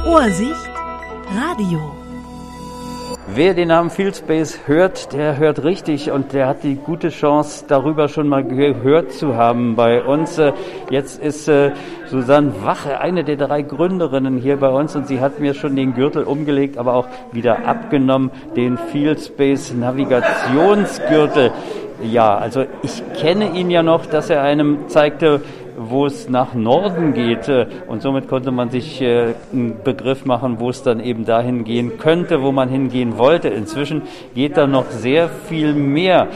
Ohrsicht Radio. Wer den Namen Fieldspace hört, der hört richtig und der hat die gute Chance, darüber schon mal gehört zu haben bei uns. Jetzt ist Susanne Wache, eine der 3 Gründerinnen hier bei uns, und sie hat mir schon den Gürtel umgelegt, aber auch wieder abgenommen, den Fieldspace Navigationsgürtel. Ja, also ich kenne ihn ja noch, dass er einem zeigte, wo es nach Norden geht, und somit konnte man sich einen Begriff machen, wo es dann eben dahin gehen könnte, wo man hingehen wollte. Inzwischen geht da noch sehr viel mehr.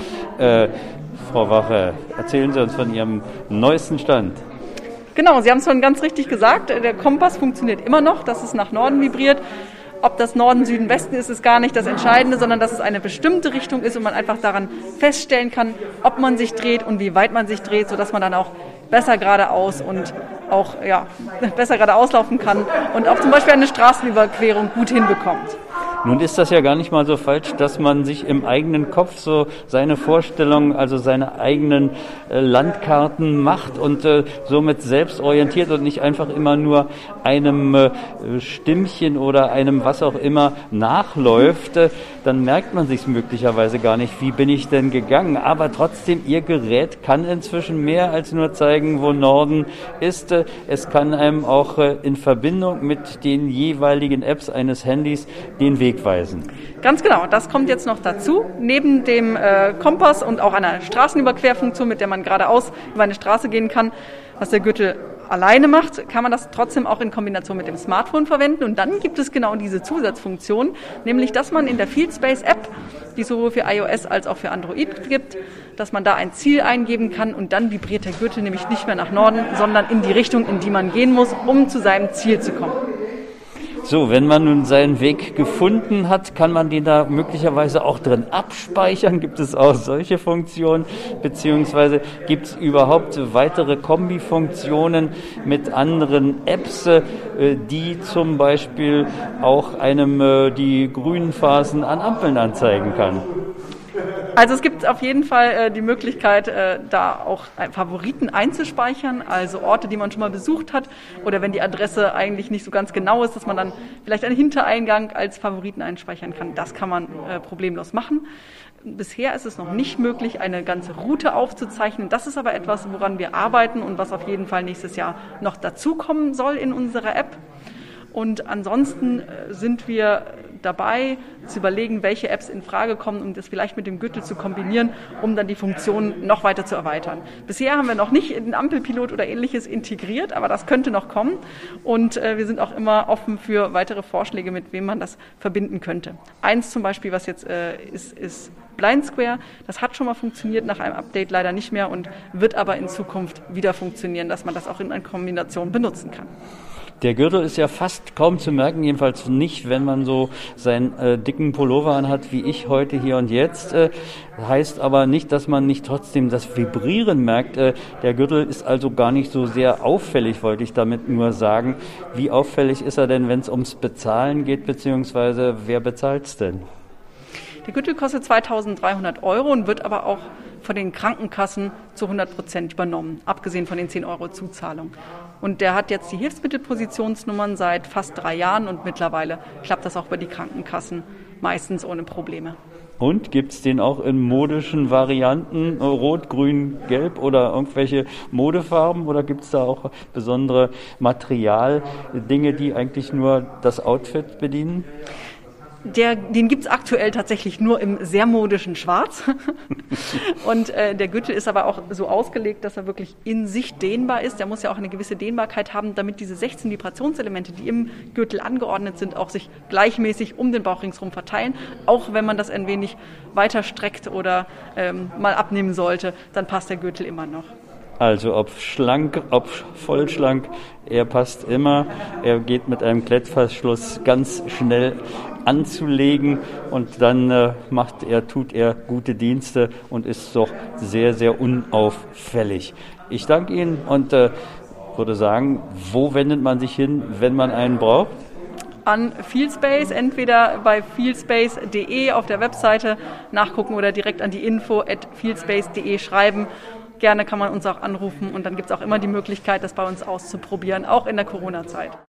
Frau Wache, erzählen Sie uns von Ihrem neuesten Stand. Genau, Sie haben es schon ganz richtig gesagt, der Kompass funktioniert immer noch, dass es nach Norden vibriert. Ob das Norden, Süden, Westen ist, ist gar nicht das Entscheidende, sondern dass es eine bestimmte Richtung ist und man einfach daran feststellen kann, ob man sich dreht und wie weit man sich dreht, sodass man dann auch besser geradeaus und auch besser geradeaus laufen kann und auch zum Beispiel eine Straßenüberquerung gut hinbekommt. Nun ist das ja gar nicht mal so falsch, dass man sich im eigenen Kopf so seine Vorstellungen, also seine eigenen Landkarten macht und somit selbst orientiert und nicht einfach immer nur einem Stimmchen oder einem was auch immer nachläuft. Dann merkt man sich möglicherweise gar nicht, wie bin ich denn gegangen. Aber trotzdem, Ihr Gerät kann inzwischen mehr als nur zeigen, wo Norden ist. Es kann einem auch in Verbindung mit den jeweiligen Apps eines Handys den Weg weisen. Ganz genau, das kommt jetzt noch dazu. Neben dem Kompass und auch einer Straßenüberquerfunktion, mit der man geradeaus über eine Straße gehen kann, was der Gürtel alleine macht, kann man das trotzdem auch in Kombination mit dem Smartphone verwenden. Und dann gibt es genau diese Zusatzfunktion, nämlich dass man in der Fieldspace App, die sowohl für iOS als auch für Android gibt, dass man da ein Ziel eingeben kann und dann vibriert der Gürtel nämlich nicht mehr nach Norden, sondern in die Richtung, in die man gehen muss, um zu seinem Ziel zu kommen. So, wenn man nun seinen Weg gefunden hat, kann man den da möglicherweise auch drin abspeichern? Gibt es auch solche Funktionen? Beziehungsweise gibt es überhaupt weitere Kombifunktionen mit anderen Apps, die zum Beispiel auch einem die grünen Phasen an Ampeln anzeigen kann? Also es gibt auf jeden Fall die Möglichkeit, da auch Favoriten einzuspeichern, also Orte, die man schon mal besucht hat, oder wenn die Adresse eigentlich nicht so ganz genau ist, dass man dann vielleicht einen Hintereingang als Favoriten einspeichern kann. Das kann man problemlos machen. Bisher ist es noch nicht möglich, eine ganze Route aufzuzeichnen. Das ist aber etwas, woran wir arbeiten und was auf jeden Fall nächstes Jahr noch dazukommen soll in unserer App. Und ansonsten sind wir dabei, zu überlegen, welche Apps in Frage kommen, um das vielleicht mit dem Gürtel zu kombinieren, um dann die Funktionen noch weiter zu erweitern. Bisher haben wir noch nicht den Ampelpilot oder Ähnliches integriert, aber das könnte noch kommen. Und wir sind auch immer offen für weitere Vorschläge, mit wem man das verbinden könnte. Eins zum Beispiel, was jetzt ist Blind Square. Das hat schon mal funktioniert, nach einem Update leider nicht mehr und wird aber in Zukunft wieder funktionieren, dass man das auch in einer Kombination benutzen kann. Der Gürtel ist ja fast kaum zu merken, jedenfalls nicht, wenn man so seinen dicken Pullover anhat, wie ich heute hier und jetzt. Heißt aber nicht, dass man nicht trotzdem das Vibrieren merkt. Der Gürtel ist also gar nicht so sehr auffällig, wollte ich damit nur sagen. Wie auffällig ist er denn, wenn es ums Bezahlen geht, beziehungsweise wer bezahlt's denn? Der Gürtel kostet 2.300 € und wird aber auch von den Krankenkassen zu 100% übernommen, abgesehen von den 10 € Zuzahlung. Und der hat jetzt die Hilfsmittelpositionsnummern seit fast 3 Jahren und mittlerweile klappt das auch bei die Krankenkassen meistens ohne Probleme. Und gibt's den auch in modischen Varianten, Rot, Grün, Gelb oder irgendwelche Modefarben? Oder gibt's da auch besondere Materialdinge, die eigentlich nur das Outfit bedienen? Den gibt's aktuell tatsächlich nur im sehr modischen Schwarz. Und der Gürtel ist aber auch so ausgelegt, dass er wirklich in sich dehnbar ist. Der muss ja auch eine gewisse Dehnbarkeit haben, damit diese 16 Vibrationselemente, die im Gürtel angeordnet sind, auch sich gleichmäßig um den Bauch ringsherum verteilen. Auch wenn man das ein wenig weiter streckt oder mal abnehmen sollte, dann passt der Gürtel immer noch. Also ob schlank, ob vollschlank, er passt immer. Er geht mit einem Klettverschluss ganz schnell anzulegen und dann tut er gute Dienste und ist doch sehr, sehr unauffällig. Ich danke Ihnen und würde sagen, wo wendet man sich hin, wenn man einen braucht? An Fieldspace, entweder bei fieldspace.de auf der Webseite nachgucken oder direkt an die info@fieldspace.de schreiben. Gerne kann man uns auch anrufen und dann gibt es auch immer die Möglichkeit, das bei uns auszuprobieren, auch in der Corona-Zeit.